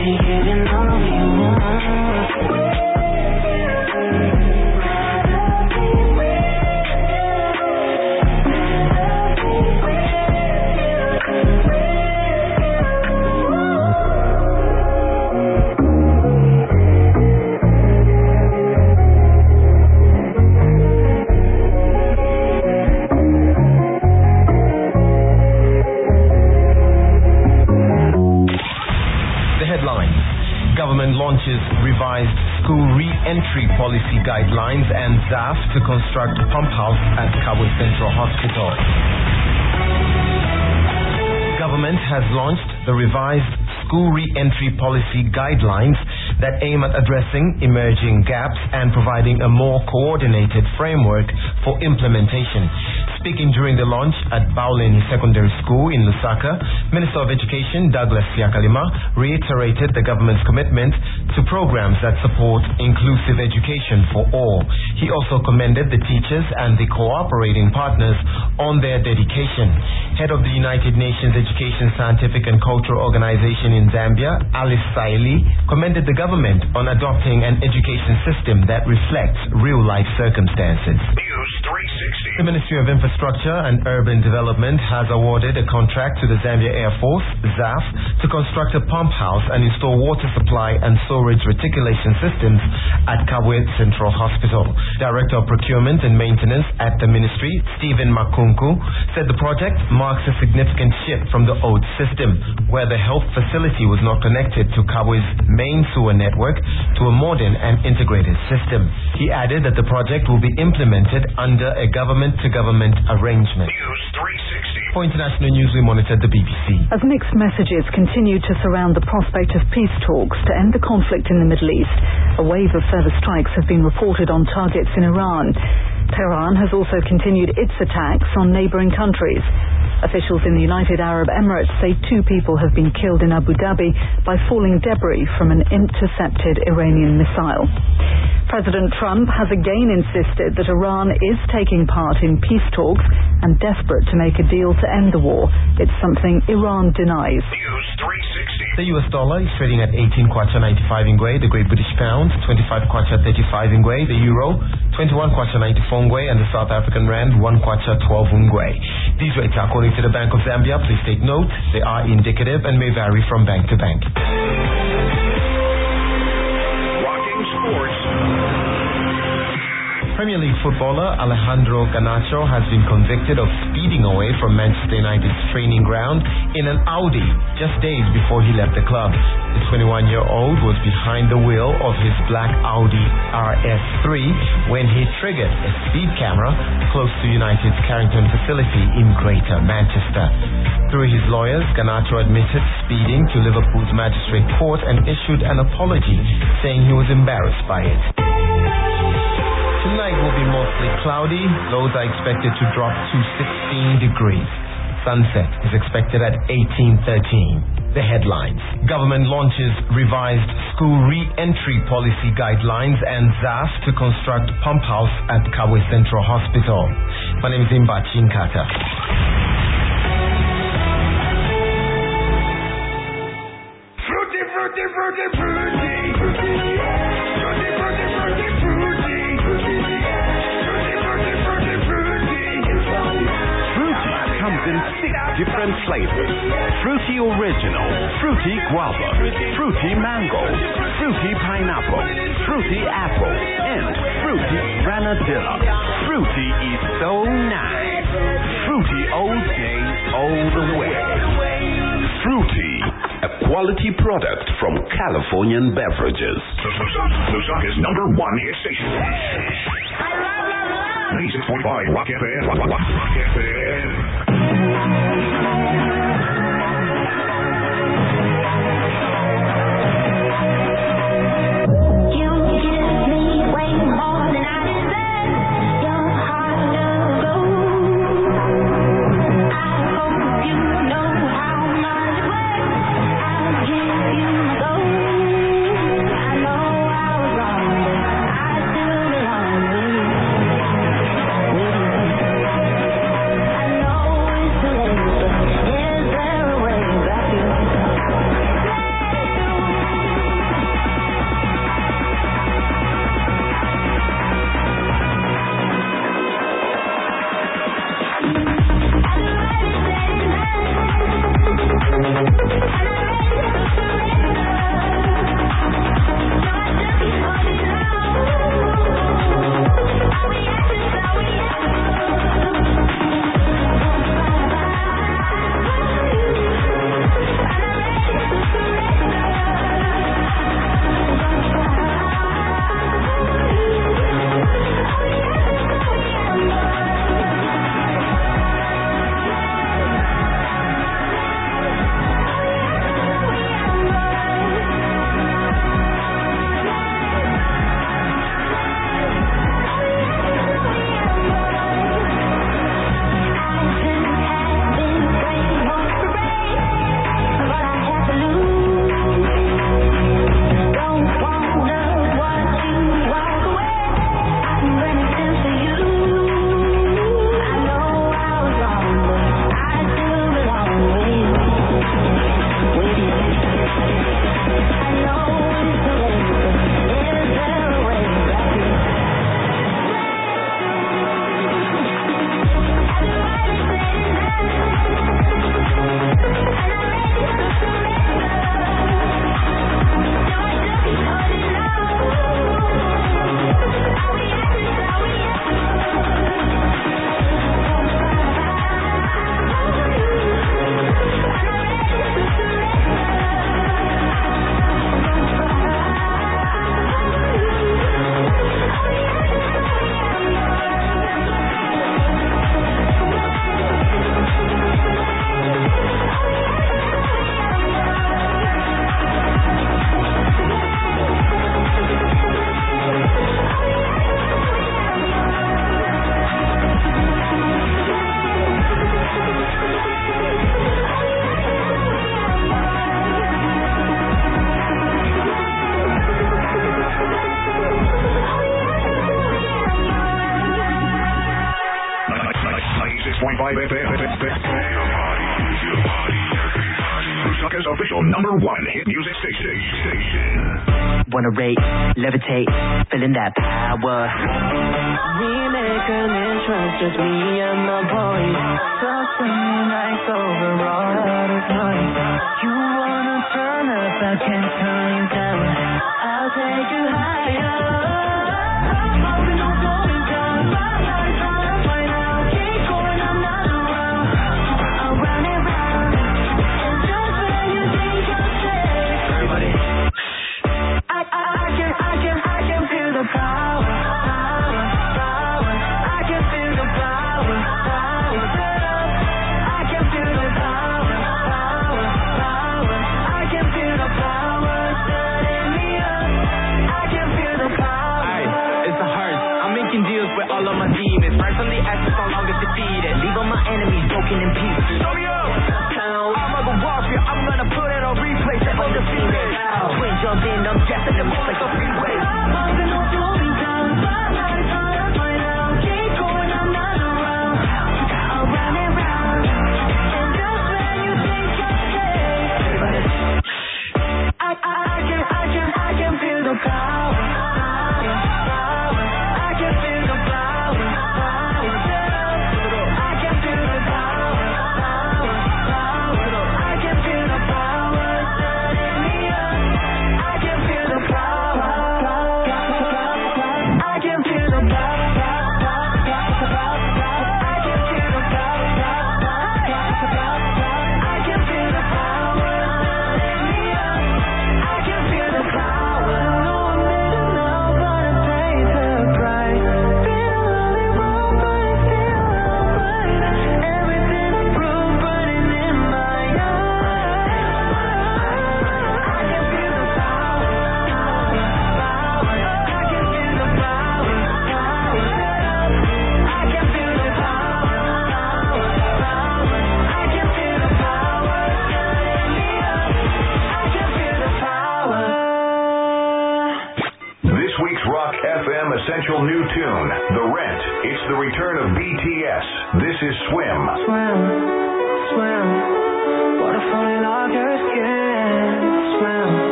Government launches revised school re-entry policy guidelines and ZAF to construct pump house at Kabwe Central Hospital. Government has launched the revised school re-entry policy guidelines that aim at addressing emerging gaps and providing a more coordinated framework for implementation. Speaking during the launch at Bauleni Secondary School in Lusaka, Minister of Education Douglas Siakalima reiterated the government's commitment to programs that support inclusive education for all. He also commended the teachers and the cooperating partners on their dedication. Head of the United Nations Education, Scientific and Cultural Organization in Zambia, Alice Saili, commended the government on adopting an education system that reflects real-life circumstances. News 360. The Ministry of Infrastructure and Urban Development has awarded a contract to the Zambia Air Force, ZAF, to construct a pump house and install water supply and storage reticulation systems at Kabwe Central Hospital. Director of Procurement and Maintenance at the Ministry, Stephen Makunku, said the project marks a significant shift from the old system, where the health facility was not connected to Kabwe's main sewer network, to a modern and integrated system. He added that the project will be implemented under a government-to-government arrangement. News 360. For international news, we monitored the BBC. As mixed messages continue to surround the prospect of peace talks to end the conflict in the Middle East, a wave of further strikes have been reported on targets in Iran. Tehran has also continued its attacks on neighboring countries. Officials in the United Arab Emirates say 2 people have been killed in Abu Dhabi by falling debris from an intercepted Iranian missile. President Trump has again insisted that Iran is taking part in peace talks and desperate to make a deal to end the war. It's something Iran denies. News 360. The US dollar is trading at 18 kwacha 95 ingwe, the Great British Pound 25 kwacha 35 ingwe, the Euro 21 kwacha 94 ingwe, and the South African Rand 1 kwacha 12 ingwe. These rates are according to the Bank of Zambia. Please take note, they are indicative and may vary from bank to bank. Rocking sports. Premier League footballer Alejandro Garnacho has been convicted of speeding away from Manchester United's training ground in an Audi just days before he left the club. The 21-year-old was behind the wheel of his black Audi RS3 when he triggered a speed camera close to United's Carrington facility in Greater Manchester. Through his lawyers, Garnacho admitted speeding to Liverpool's magistrate court and issued an apology, saying he was embarrassed by it. Tonight will be mostly cloudy. Lows are expected to drop to 16 degrees. Sunset is expected at 18:13. The headlines. Government launches revised school re-entry policy guidelines and ZAF to construct pump house at Kabwe Central Hospital. My name is Imbachi Nkata. Fruity, fruity, fruity, fruity. Fruity, fruity, fruity, fruity. Comes in 6 different flavors: fruity original, fruity guava, fruity mango, fruity pineapple, fruity apple, and fruity granadilla. Fruity is so nice. Fruity all day, all the way. Fruity, a quality product from Californian Beverages. Lusaka's #1 hit station. 96.5 Rock FM. Rock FM. #1 hit music station. Wanna rate, levitate, feeling that power. We make an entrance, just me and my boys. Trust me, nights over all out of noise. You wanna turn up, I can turn you down. I'll take you higher. Open up, going down. Spotlights on us right now. Keep going another round. Around and round. And just when you think you're safe, everybody. I can feel the power. I can feel the power. I can feel the power. I can feel the power setting me up. I can feel the power. Aye, it's the heart. I'm making deals with all of my demons. Rise from the ashes, no longer defeated. Leave all my enemies broken in pieces. Show me up. I'm a warrior. I'm gonna put it on replay. Step on the finger. Twin jumped in, I'm guessing the most like a freeway. Essential new tune, The Rent. It's the return of BTS. This is Swim. Swim, swim.